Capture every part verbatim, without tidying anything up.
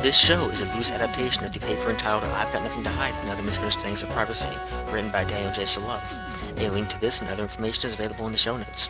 This show is a loose adaptation of the paper entitled I've Got Nothing to Hide and Other Misunderstandings of Privacy, written by Daniel J. Solove. A link to this and other information is available in the show notes.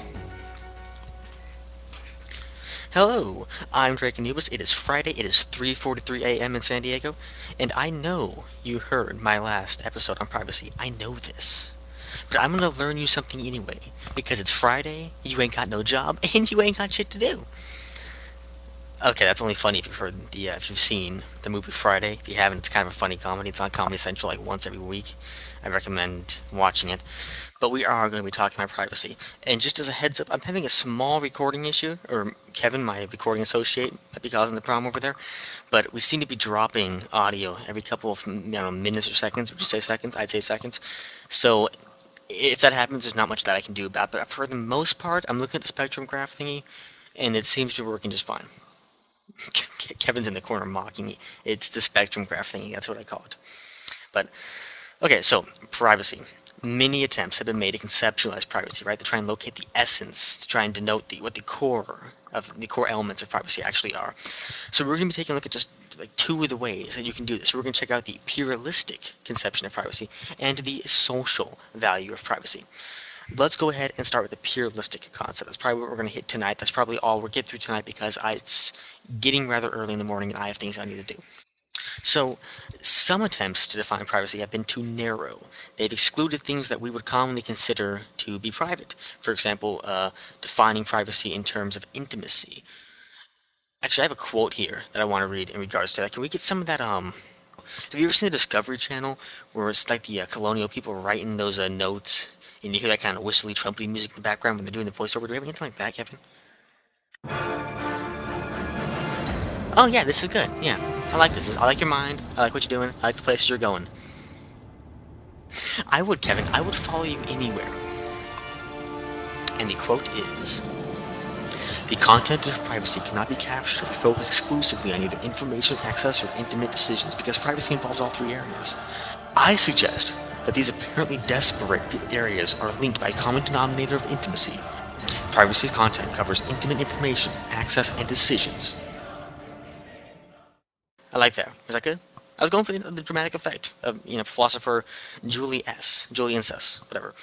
Hello, I'm Drake Anubis. It is Friday, it is three forty-three a m in San Diego, and I know you heard my last episode on privacy. I know this. But I'm gonna learn you something anyway, because it's Friday, you ain't got no job, and you ain't got shit to do. Okay, that's only funny if you've heard the uh, if you've seen the movie Friday. If you haven't, it's kind of a funny comedy. It's on Comedy Central like once every week. I recommend watching it. But we are going to be talking about privacy. And just as a heads up, I'm having a small recording issue, or Kevin, my recording associate, might be causing the problem over there. But we seem to be dropping audio every couple of you know, minutes or seconds. Would you say seconds? I'd say seconds. So if that happens, there's not much that I can do about it. But for the most part, I'm looking at the spectrum graph thingy, and it seems to be working just fine. Kevin's in the corner mocking me. It's the spectrum graph thingy. That's what I call it. But okay, so privacy. Many attempts have been made to conceptualize privacy, right? To try and locate the essence, to try and denote the what the core of the core elements of privacy actually are. So we're going to be taking a look at just like two of the ways that you can do this. We're going to check out the pluralistic conception of privacy and the social value of privacy. Let's go ahead and start with the pluralistic concept. That's probably what we're going to hit tonight. That's probably all we'll get through tonight because I, it's getting rather early in the morning and I have things I need to do. So, some attempts to define privacy have been too narrow. They've excluded things that we would commonly consider to be private. For example, uh, defining privacy in terms of intimacy. Actually, I have a quote here that I want to read in regards to that. Can we get some of that? Um, have you ever seen the Discovery Channel where it's like the uh, colonial people writing those uh, notes, and you hear that kind of whistly, trumpy music in the background when they're doing the voiceover? Do we have anything like that, Kevin? Oh yeah, this is good. Yeah, I like this. I like your mind. I like what you're doing. I like the places you're going. I would, Kevin. I would follow you anywhere. And the quote is: "The content of privacy cannot be captured if we focus exclusively on either information access or intimate decisions, because privacy involves all three areas. I suggest that these apparently disparate areas are linked by a common denominator of intimacy. Privacy's content covers intimate information, access, and decisions." I like that. Was that good? I was going for the, the dramatic effect of, you know, philosopher Julie S. Julian S. Whatever.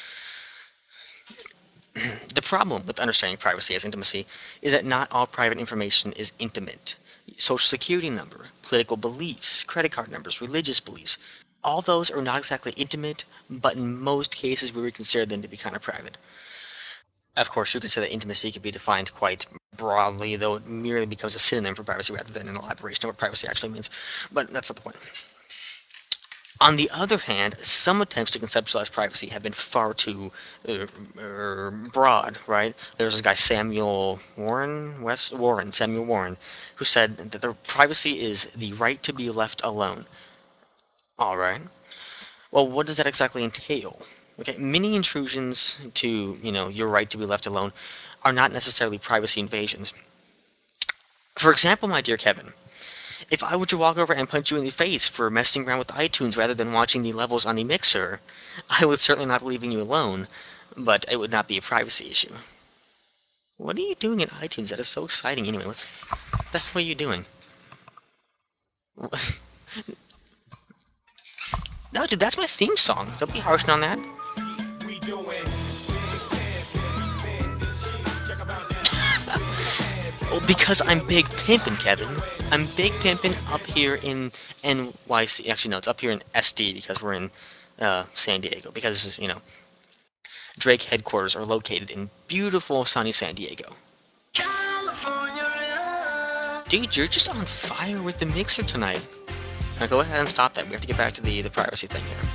The problem with understanding privacy as intimacy is that not all private information is intimate. Social security number, political beliefs, credit card numbers, religious beliefs, all those are not exactly intimate, but in most cases we would consider them to be kind of private. Of course, you could say that intimacy could be defined quite broadly, though it merely becomes a synonym for privacy rather than an elaboration of what privacy actually means. But that's not the point. On the other hand, some attempts to conceptualize privacy have been far too uh, uh, broad, right? There's this guy Samuel Warren, West Warren, Samuel Warren, who said that the privacy is the right to be left alone. All right. Well, what does that exactly entail? Okay, many intrusions to, you know, your right to be left alone are not necessarily privacy invasions. For example, my dear Kevin, if I were to walk over and punch you in the face for messing around with iTunes rather than watching the levels on the mixer, I would certainly not be leaving you alone, but it would not be a privacy issue. What are you doing in iTunes? That is so exciting. Anyway, what's what the hell are you doing? No, dude, that's my theme song. Don't be harshing on that. Well, because I'm big pimpin', Kevin. I'm big pimpin' up here in N Y C. Actually, no, it's up here in S D because we're in uh, San Diego. Because, you know, Drake headquarters are located in beautiful sunny San Diego. Dude, you're just on fire with the mixer tonight. Now go ahead and stop that. We have to get back to the, the privacy thing here.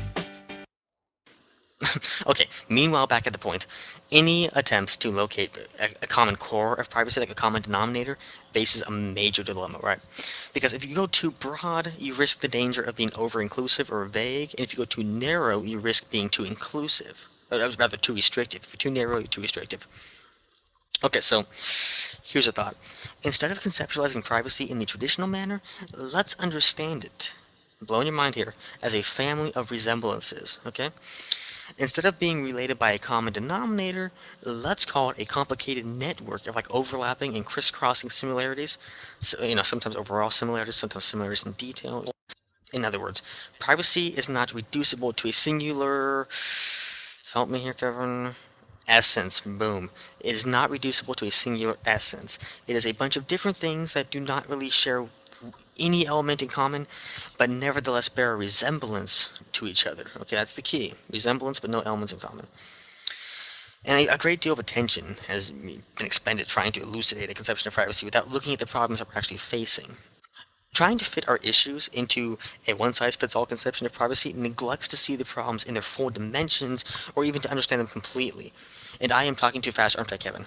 Okay, meanwhile, back at the point, any attempts to locate a, a common core of privacy, like a common denominator, faces a major dilemma, right? Because if you go too broad, you risk the danger of being over-inclusive or vague, and if you go too narrow, you risk being too inclusive. Or rather, too restrictive. If you're too narrow, you're too restrictive. Okay, so here's a thought. Instead of conceptualizing privacy in the traditional manner, let's understand it, I'm blowing your mind here, as a family of resemblances, okay? Instead of being related by a common denominator, let's call it a complicated network of like overlapping and crisscrossing similarities. So, you know, sometimes overall similarities, sometimes similarities in detail. In other words, privacy is not reducible to a singular, help me here, Kevin, essence. Boom. It is not reducible to a singular essence. It is a bunch of different things that do not really share any element in common, but nevertheless bear a resemblance to each other. Okay, that's the key. Resemblance, but no elements in common. And a, a great deal of attention has been expended trying to elucidate a conception of privacy without looking at the problems that we're actually facing. Trying to fit our issues into a one-size-fits-all conception of privacy neglects to see the problems in their full dimensions or even to understand them completely. And I am talking too fast, aren't I, Kevin?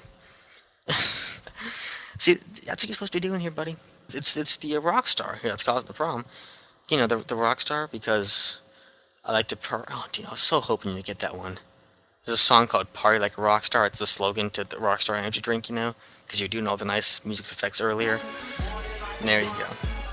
See, that's what you're supposed to be doing here, buddy. It's it's the uh, rock star here that's causing the problem. You know, the, the rock star, because I like to per- oh, dude, I was so hoping you'd get that one. There's a song called Party Like a Rock Star. It's the slogan to the Rockstar Energy Drink, you know? Because you're doing all the nice music effects earlier. And there you go.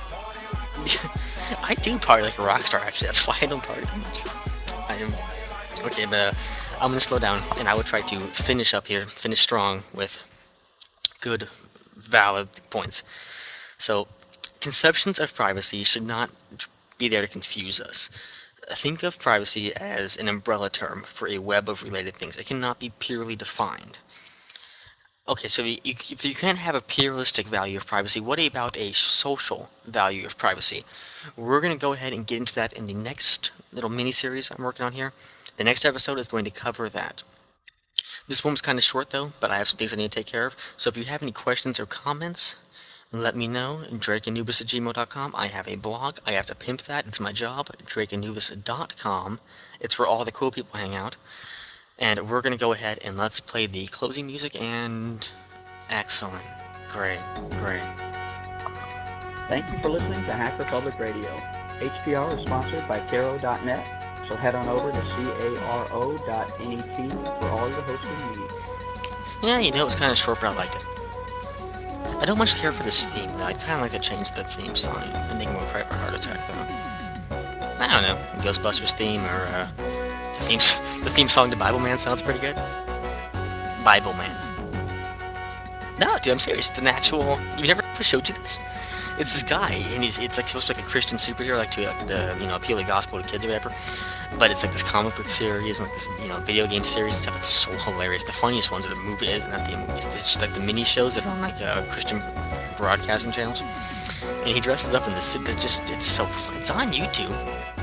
I do party like a rock star, actually. That's why I don't party that much. I am. Okay, but uh, I'm going to slow down, and I will try to finish up here, finish strong with good, valid points. So, conceptions of privacy should not be there to confuse us. Think of privacy as an umbrella term for a web of related things. It cannot be purely defined. Okay, so you, you, if you can't have a pluralistic value of privacy, what about a social value of privacy? We're going to go ahead and get into that in the next little mini-series I'm working on here. The next episode is going to cover that. This one was kind of short though, but I have some things I need to take care of. So if you have any questions or comments, let me know. Drakeanubis at gmail dot com. I have a blog. I have to pimp that. It's my job. Drakeanubis dot com. It's where all the cool people hang out. And we're going to go ahead and let's play the closing music and... Excellent. Great. Great. Thank you for listening to Hacker Public Radio. H P R is sponsored by Caro dot net, so head on over to caro dot net for all your hosting needs. Yeah, you know, it was kind of short, but I liked it. I don't much care for this theme, though. I'd kind of like to change the theme song and make it more cry for heart attack, though. I don't know. Ghostbusters theme or uh, the theme the theme song to Bible Man sounds pretty good. Bible Man. No, dude, I'm serious. It's an actual. You never showed you this? It's this guy, and he's it's like supposed to be like a Christian superhero, like to like the you know appeal the gospel to kids or whatever. But it's like this comic book series and like this you know video game series and stuff. It's so hilarious. The funniest ones are the movie, not the movies. It's just like the mini shows that are on like uh, Christian broadcasting channels. And he dresses up in this. That just it's so fun. It's on YouTube.